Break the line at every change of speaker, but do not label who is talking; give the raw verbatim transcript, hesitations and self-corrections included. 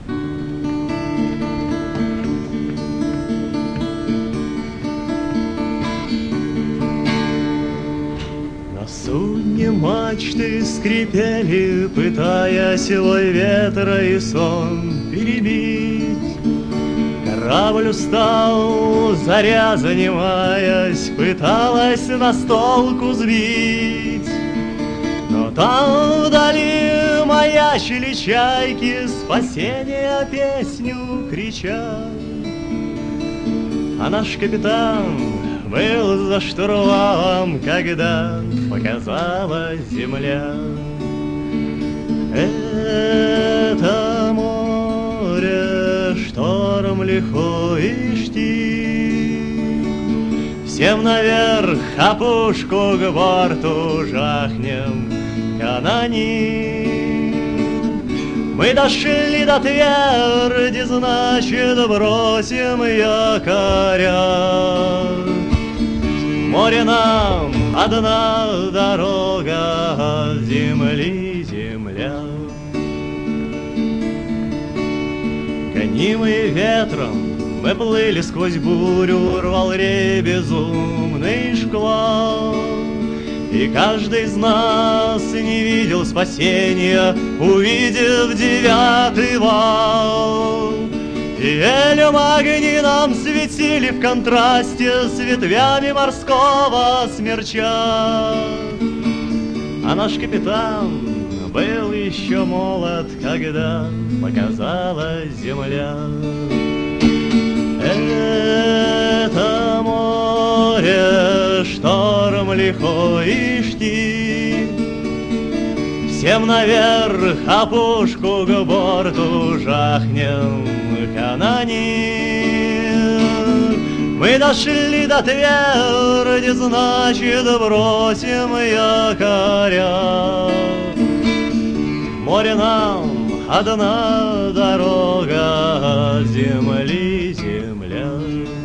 На судне мачты скрипели, пытаясь вой ветра и сон перебить. Корабль устал, заря занимаясь, пыталась настолку сбить. Но там вдали маячили чайки, спасения песню крича. А наш капитан был за штурвалом, когда показалась земля. Это море, шторм лихой и штиль. Всем наверх, а пушку к борту жахнем канонир. Мы дошли до тверди, значит, бросим якоря. Море нам одна дорога, от земли земля. Гонимые ветром мы плыли сквозь бурю, рвал рей безумный шквал. И каждый из нас не видел спасения, увидев девятый вал. И элем огни нам светили в контрасте с ветвями морского смерча. А наш капитан был еще молод, когда показалась земля. Это море, шторм лихой и штиль. Всем наверх, а пушку к борту жахнем канонир. Мы дошли до тверди, значит, бросим якоря. Море нам одна дорога, от земли земля.